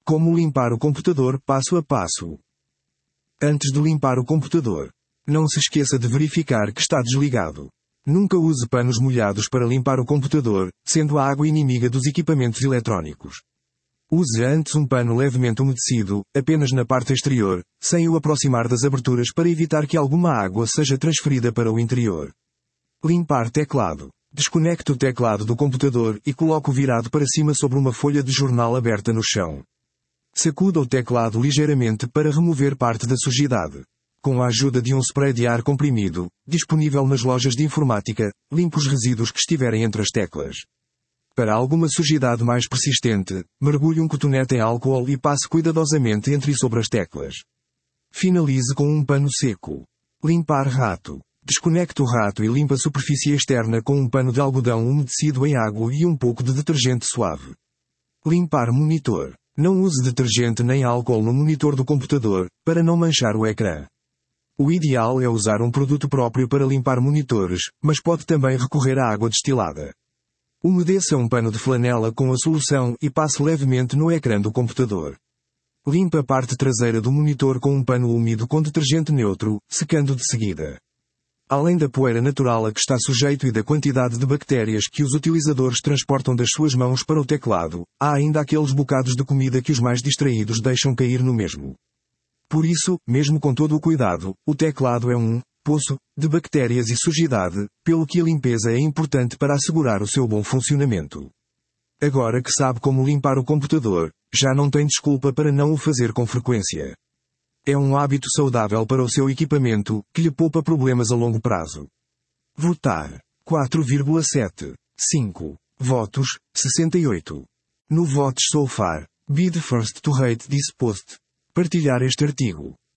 Como limpar o computador passo a passo. Antes de limpar o computador, não se esqueça de verificar que está desligado. Nunca use panos molhados para limpar o computador, sendo a água inimiga dos equipamentos eletrónicos. Use antes um pano levemente umedecido, apenas na parte exterior, sem o aproximar das aberturas para evitar que alguma água seja transferida para o interior. Limpar teclado. Desconecte o teclado do computador e coloque-o virado para cima sobre uma folha de jornal aberta no chão. Sacuda o teclado ligeiramente para remover parte da sujidade. Com a ajuda de um spray de ar comprimido, disponível nas lojas de informática, limpe os resíduos que estiverem entre as teclas. Para alguma sujidade mais persistente, mergulhe um cotonete em álcool e passe cuidadosamente entre e sobre as teclas. Finalize com um pano seco. Limpar rato. Desconecte o rato e limpe a superfície externa com um pano de algodão umedecido em água e um pouco de detergente suave. Limpar monitor. Não use detergente nem álcool no monitor do computador, para não manchar o ecrã. O ideal é usar um produto próprio para limpar monitores, mas pode também recorrer à água destilada. Umedeça um pano de flanela com a solução e passe levemente no ecrã do computador. Limpe a parte traseira do monitor com um pano úmido com detergente neutro, secando de seguida. Além da poeira natural a que está sujeito e da quantidade de bactérias que os utilizadores transportam das suas mãos para o teclado, há ainda aqueles bocados de comida que os mais distraídos deixam cair no mesmo. Por isso, mesmo com todo o cuidado, o teclado é um poço de bactérias e sujidade, pelo que a limpeza é importante para assegurar o seu bom funcionamento. Agora que sabe como limpar o computador, já não tem desculpa para não o fazer com frequência. É um hábito saudável para o seu equipamento, que lhe poupa problemas a longo prazo. Votar. 4,7. 5. Votos. 68. No Votes So Far. Be the first to rate this post. Partilhar este artigo.